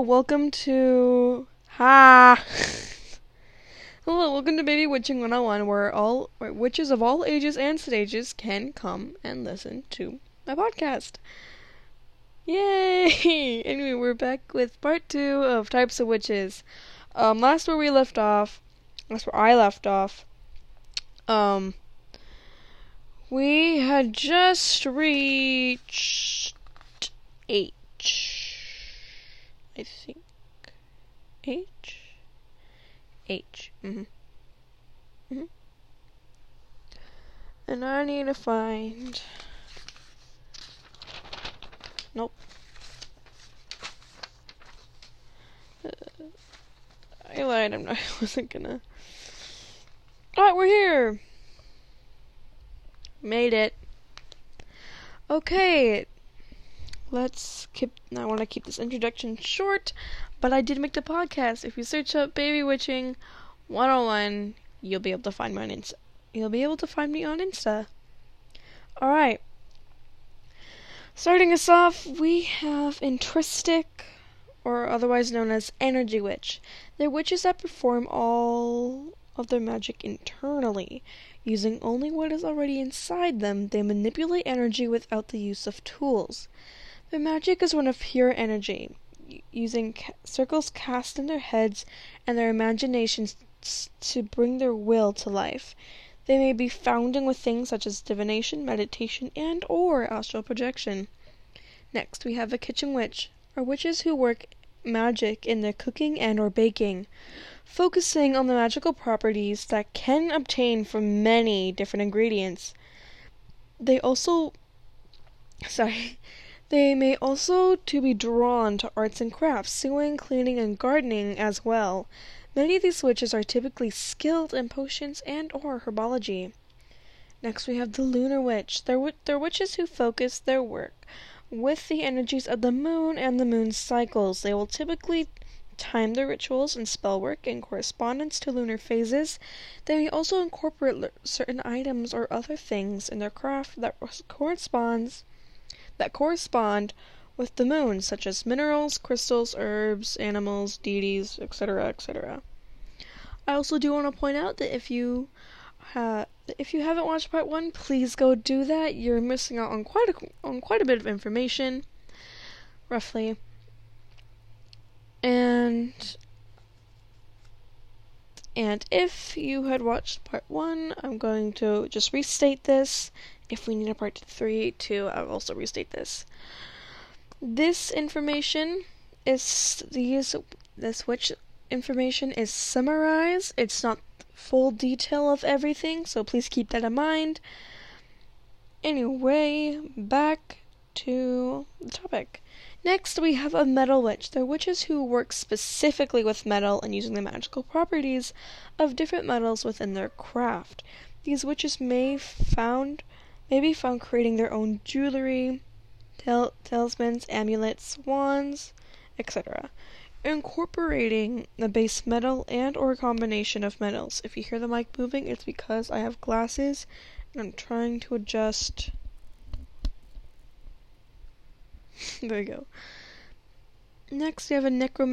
welcome to... Ha! Hello, welcome to Baby Witching 101, where witches of all ages and stages can come and listen to my podcast. Yay! Anyway, we're back with part 2 of Types of Witches. Last where I left off, we had just reached H. I think. H. And I need to find... Nope. I lied, I wasn't gonna... Alright, we're here! Made it. Okay. I want to keep this introduction short, but I did make the podcast. If you search up Baby Witching 101, you'll be able to find me on Insta. Alright. Starting us off, we have Intristic, or otherwise known as Energy Witch. They're witches that perform all of their magic internally. Using only what is already inside them, they manipulate energy without the use of tools. Their magic is one of pure energy, using circles cast in their heads and their imaginations to bring their will to life. They may be founding with things such as divination, meditation, and or astral projection. Next, we have a Kitchen Witch, or witches who work magic in their cooking and or baking, focusing on the magical properties that can obtain from many different ingredients. They may also to be drawn to arts and crafts, sewing, cleaning, and gardening as well. Many of these witches are typically skilled in potions and or herbology. Next we have the Lunar Witch. They're witches who focus their work with the energies of the moon and the moon's cycles. They will typically time their rituals and spell work in correspondence to lunar phases. They may also incorporate certain items or other things in their craft that correspond with the moon, such as minerals, crystals, herbs, animals, deities, etc., etc. I also do want to point out that if you haven't watched part 1, please go do that. You're missing out on quite a bit of information, roughly. And if you had watched part 1, I'm going to just restate this. If we need a part 3 too, I'll also restate this. This witch information is summarized. It's not full detail of everything, so please keep that in mind. Anyway, back to the topic. Next, we have a Metal Witch. They're witches who work specifically with metal and using the magical properties of different metals within their craft. These witches may be found creating their own jewelry, talismans, amulets, wands, etc., incorporating the base metal and or combination of metals. If you hear the mic moving, it's because I have glasses and I'm trying to adjust. There we go. Next, we have a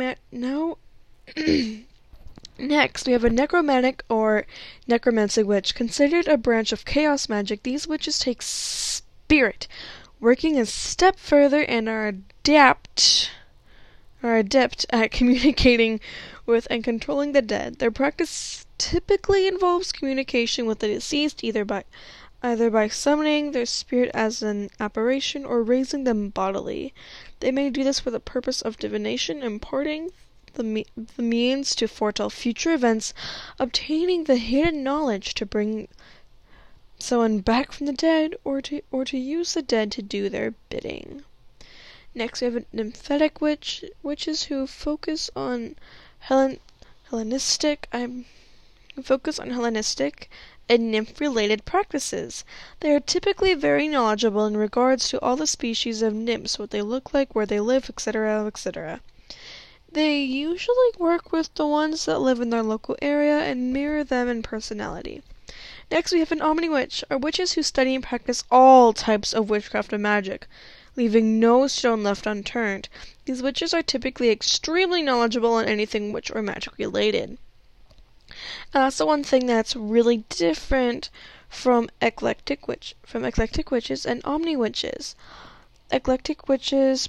necromantic or necromancy witch. Considered a branch of chaos magic, these witches take spirit, working a step further, and are adept at communicating with and controlling the dead. Their practice typically involves communication with the deceased, either by summoning their spirit as an apparition or raising them bodily. They may do this for the purpose of divination, imparting the means to foretell future events, obtaining the hidden knowledge to bring someone back from the dead, or to use the dead to do their bidding. Next, we have a Nymphetic Witch, witches who focus on Hellenistic and nymph-related practices. They are typically very knowledgeable in regards to all the species of nymphs, what they look like, where they live, etc., etc. They usually work with the ones that live in their local area and mirror them in personality. Next, we have an Omni Witch, or witches who study and practice all types of witchcraft and magic. leaving no stone left unturned. These witches are typically extremely knowledgeable on anything witch or magic related. And that's the one thing that's really different from eclectic witches and omni witches. Eclectic witches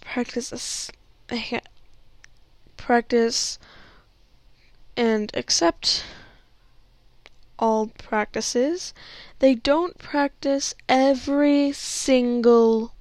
practice and accept all practices. They don't practice every single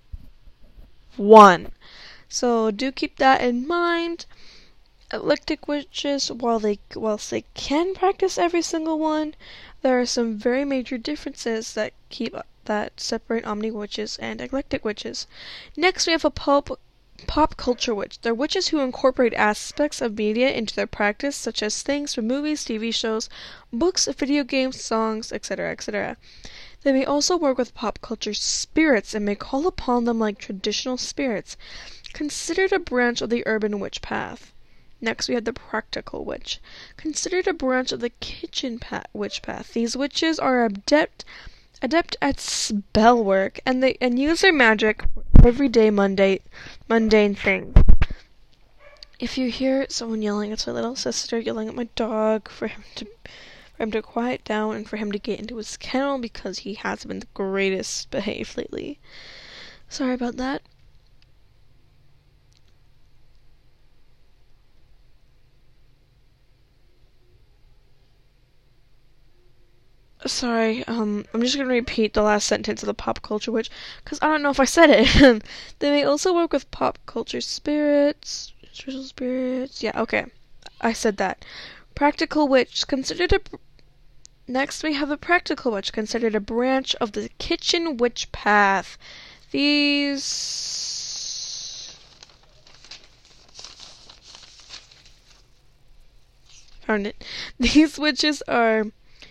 one. So do keep that in mind. Eclectic witches, whilst they can practice every single one, there are some very major differences that separate omni witches and eclectic witches. Next, we have a pop culture witch. They're witches who incorporate aspects of media into their practice, such as things from movies, TV shows, books, video games, songs, etc., etc. They may also work with pop culture spirits and may call upon them like traditional spirits, considered a branch of the urban witch path. Next, we have the practical witch, considered a branch of the kitchen witch path. These witches are adept at spell work and use their magic for everyday mundane things. If you hear someone yelling, it's my little sister yelling at my dog for him to quiet down and for him to get into his kennel because he hasn't been the greatest behaved lately. Sorry about that. Sorry, I'm just gonna repeat the last sentence of the pop culture witch, because I don't know if I said it. They may also work with pop culture spirits, spiritual spirits. Yeah, okay. I said that. Practical witch, Next we have a practical witch, considered a branch of the kitchen witch path. Found it. These witches are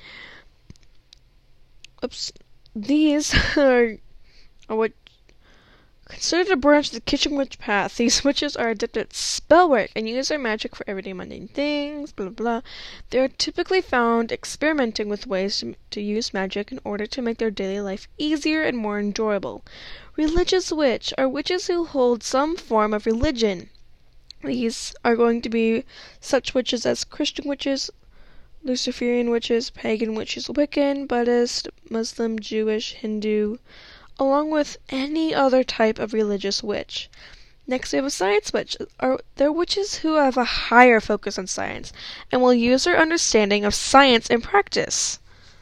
These are what considered a branch of the kitchen witch path. These witches are adept at spell work and use their magic for everyday mundane things, blah blah blah. They are typically found experimenting with ways to use magic in order to make their daily life easier and more enjoyable. Religious witch are witches who hold some form of religion. These are going to be such witches as Christian witches, Luciferian witches, pagan witches, Wiccan, Buddhist, Muslim, Jewish, Hindu, along with any other type of religious witch. Next we have a science witch. They're witches who have a higher focus on science and will use their understanding of science in practice.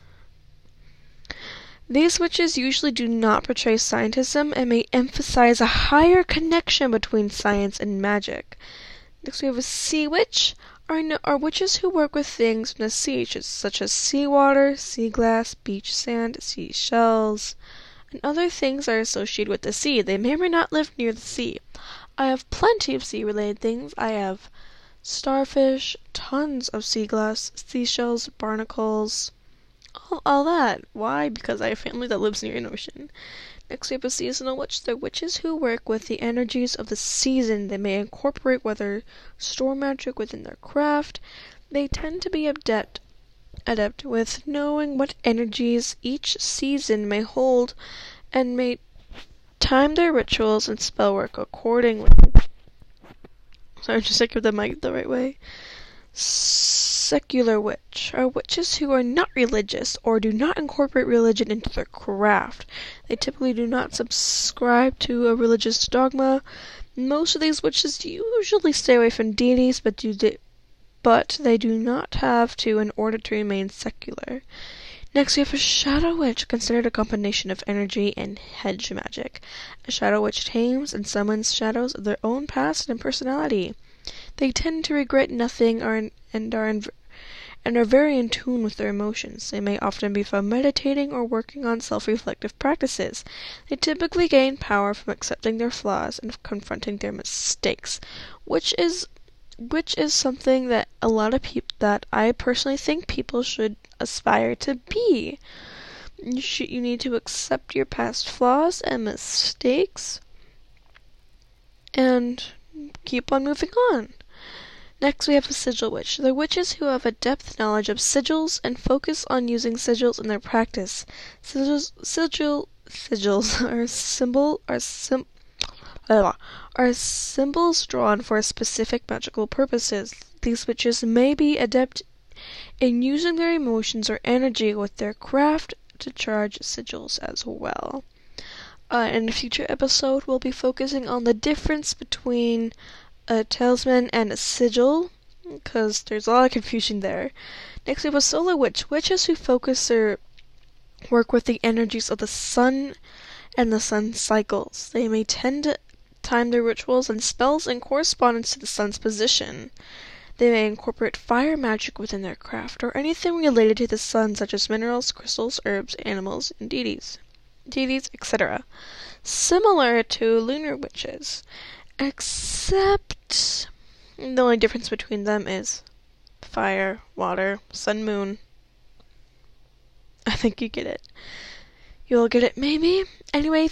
These witches usually do not portray scientism and may emphasize a higher connection between science and magic. Next we have a sea witch. Are witches who work with things from the sea, such as seawater, sea glass, beach sand, seashells, and other things are associated with the sea. They may or may not live near the sea. I have plenty of sea-related things. I have starfish, tons of sea glass, seashells, barnacles, all that. Why? Because I have family that lives near an ocean. Next we have a seasonal witch. They're witches who work with the energies of the season. They may incorporate storm magic within their craft. They tend to be adept with knowing what energies each season may hold and may time their rituals and spell work accordingly. Sorry, just to give the mic the right way. Secular witch are witches who are not religious or do not incorporate religion into their craft. They typically do not subscribe to a religious dogma. Most of these witches usually stay away from deities, but they do not have to in order to remain secular. Next we have a shadow witch, considered a combination of energy and hedge magic. A shadow witch tames and summons shadows of their own past and personality. They tend to regret nothing and are very in tune with their emotions. They may often be found meditating or working on self-reflective practices. They typically gain power from accepting their flaws and confronting their mistakes, which is something that that I personally think people should aspire to be. You need to accept your past flaws and mistakes and keep on moving on. Next we have a sigil witch. They're witches who have a depth knowledge of sigils and focus on using sigils in their practice. Sigils are symbols drawn for specific magical purposes. These witches may be adept in using their emotions or energy with their craft to charge sigils as well. In a future episode, we'll be focusing on the difference between a talisman and a sigil, because there's a lot of confusion there. Next we have a solar witch, witches who focus their work with the energies of the sun and the sun's cycles. They may tend to time their rituals and spells in correspondence to the sun's position. They may incorporate fire magic within their craft, or anything related to the sun, such as minerals, crystals, herbs, animals, and deities, etc. Similar to lunar witches, except the only difference between them is fire, water, sun, moon. I think you get it. You'll get it, maybe? Anyway,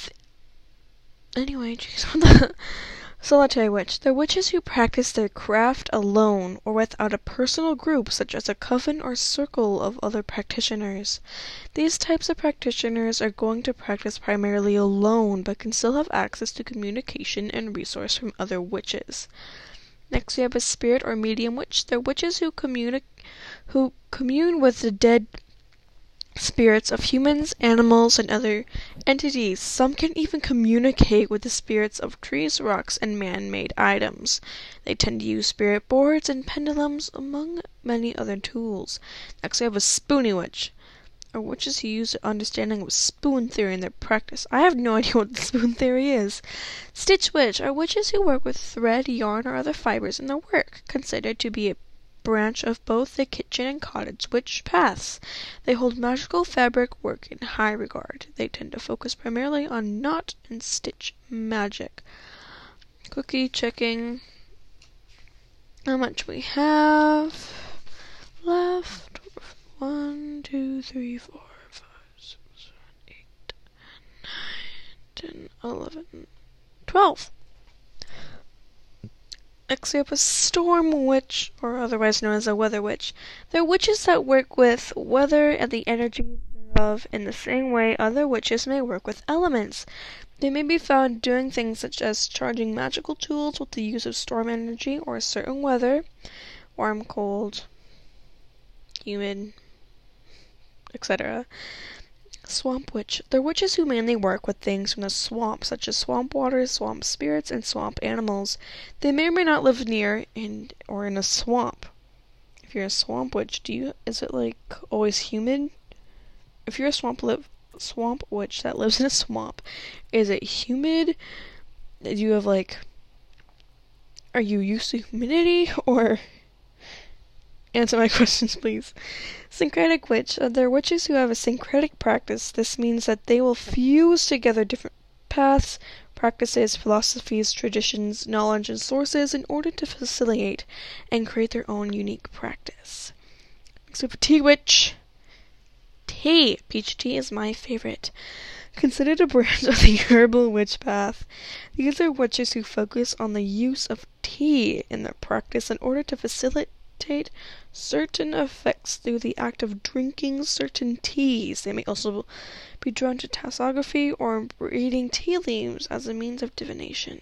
jeez, Solitary witch. They're witches who practice their craft alone or without a personal group, such as a coven or circle of other practitioners. These types of practitioners are going to practice primarily alone, but can still have access to communication and resource from other witches. Next we have a spirit or medium witch. They're witches who commune with the dead spirits of humans, animals, and other entities. Some can even communicate with the spirits of trees, rocks, and man-made items. They tend to use spirit boards and pendulums, among many other tools. Next we have a spoony witch, or witches who use their understanding of spoon theory in their practice. I have no idea what the spoon theory is. Stitch witch are witches who work with thread, yarn, or other fibers in their work, considered to be a branch of both the kitchen and cottage witch paths. They hold magical fabric work in high regard. They tend to focus primarily on knot and stitch magic. Quickly checking how much we have left. 1, 2, 3, 4, 5, 6, 7, 8, 9, 10, 11, 12. Next we have a storm witch, or otherwise known as a weather witch. They're witches that work with weather and the energy thereof in the same way other witches may work with elements. They may be found doing things such as charging magical tools with the use of storm energy or a certain weather, warm, cold, humid, etc. Swamp witch. They're witches who mainly work with things from the swamp, such as swamp water, swamp spirits, and swamp animals. They may or may not live near or in a swamp. If you're a swamp witch, is it like always humid? If you're a swamp witch that lives in a swamp, is it humid? Do you have are you used to humidity, or answer my questions, please. Syncretic witch. They're witches who have a syncretic practice. This means that they will fuse together different paths, practices, philosophies, traditions, knowledge, and sources in order to facilitate and create their own unique practice. Next we have a tea witch. Tea. Peach tea is my favorite. Considered a branch of the herbal witch path. These are witches who focus on the use of tea in their practice in order to facilitate certain effects through the act of drinking certain teas. They may also be drawn to tassography or reading tea leaves as a means of divination.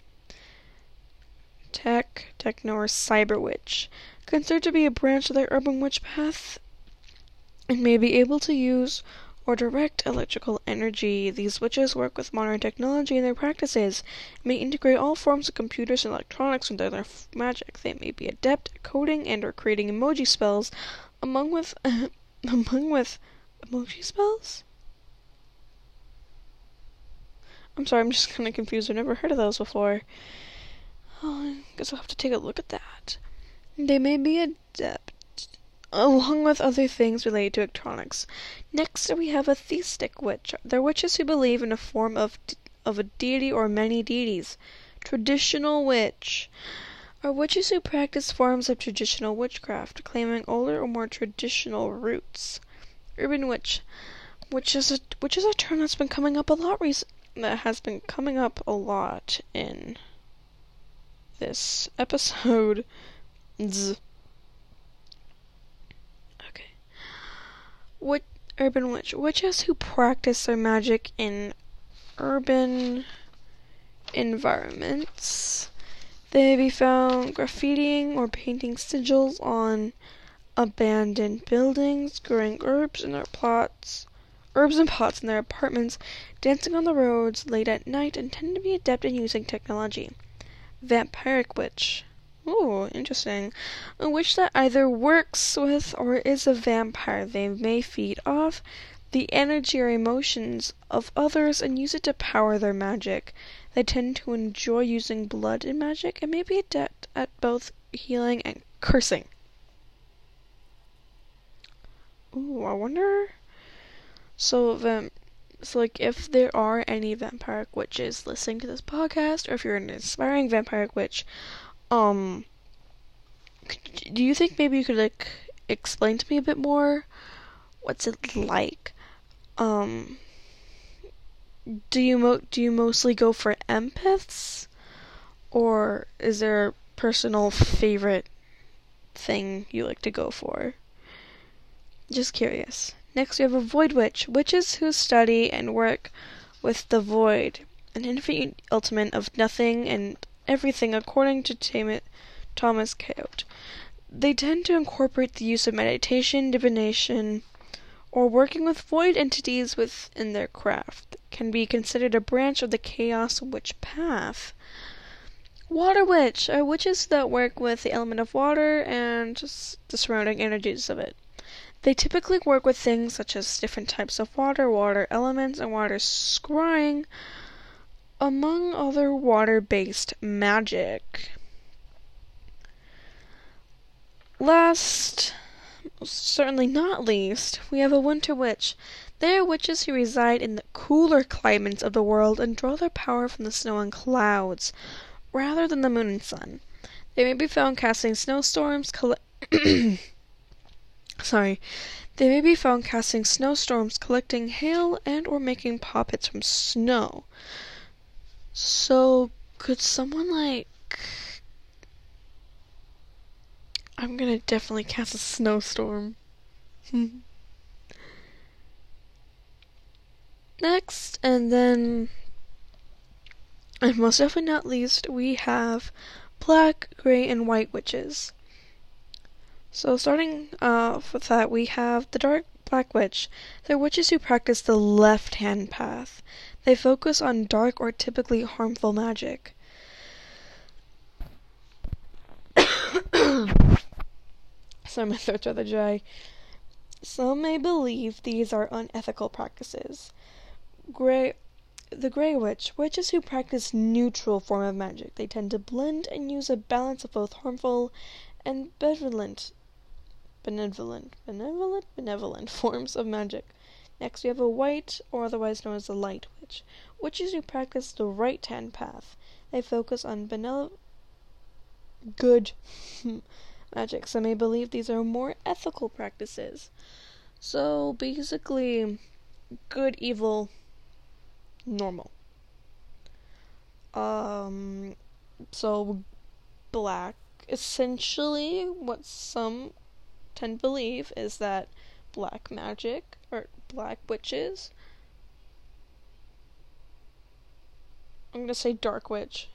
Techno, or cyber witch. Considered to be a branch of the urban witch path and may be able to use or direct electrical energy. These witches work with modern technology in their practices, and may integrate all forms of computers and electronics into their magic. They may be adept at coding and or creating emoji spells, among with emoji spells? I'm sorry, I'm just kind of confused. I've never heard of those before. Oh, I guess I'll have to take a look at that. They may be adept along with other things related to electronics. Next, we have a theistic witch. They're witches who believe in a form of a deity or many deities. Traditional witch are witches who practice forms of traditional witchcraft, claiming older or more traditional roots. Urban witch, which is a term that's been coming up a lot in this episode. Urban witch. Witches who practice their magic in urban environments. They may be found graffitiing or painting sigils on abandoned buildings, growing herbs and pots in their apartments, dancing on the roads late at night, and tend to be adept in using technology. Vampiric witch. Ooh, interesting. A witch that either works with or is a vampire. They may feed off the energy or emotions of others and use it to power their magic. They tend to enjoy using blood in magic and may be adept at both healing and cursing. Ooh, I wonder. So like, if there are any vampiric witches listening to this podcast, or if you're an aspiring vampiric witch, do you think maybe you could, like, explain to me a bit more? What's it like? Do you mostly go for empaths, or is there a personal favorite thing you like to go for? Just curious. Next we have a void witch. Witches who study and work with the void, an infinite ultimate of nothing and everything according to Thomas Coate. They tend to incorporate the use of meditation, divination, or working with void entities within their craft. Can be considered a branch of the Chaos Witch path. Water witch are witches that work with the element of water and just the surrounding energies of it. They typically work with things such as different types of water, water elements, and water scrying, among other water-based magic. Last, certainly not least, we have a winter witch. They are witches who reside in the cooler climates of the world and draw their power from the snow and clouds, rather than the moon and sun. They may be found casting snowstorms, They may be found casting snowstorms, collecting hail, and or making poppets from snow. So, could someone, like... I'm gonna definitely cast a snowstorm. Next, and then... and most definitely not least, we have black, gray, and white witches. So starting off with that, we have the dark black witch. They're witches who practice the left-hand path. They focus on dark or typically harmful magic. Sorry, my throat's rather dry. Some may believe these are unethical practices. The Grey Witch, witches who practice neutral form of magic. They tend to blend and use a balance of both harmful and benevolent forms of magic. Next we have a White, or otherwise known as the Light Witch, witches who practice the right-hand path. They focus on good magic. Some may believe these are more ethical practices. So basically, good, evil, normal. So black, essentially what some tend to believe is that black magic, or black witches, I'm gonna say dark witch.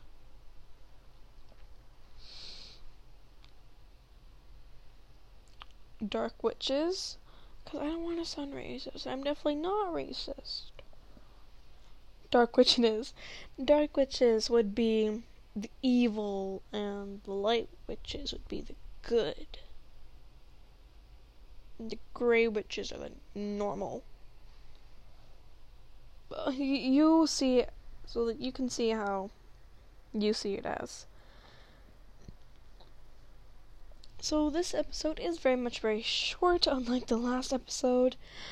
Dark witches, because I don't want to sound racist. I'm definitely not racist. Dark witch it is. Dark witches would be the evil, and the light witches would be the good. And the gray witches are the normal. You see it, so that you can see how you see it as. So this episode is very short, unlike the last episode.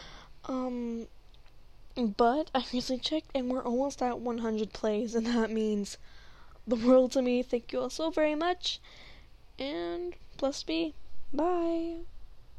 But I recently checked and we're almost at 100 plays, and that means the world to me. Thank you all so very much, and blessed be. Bye.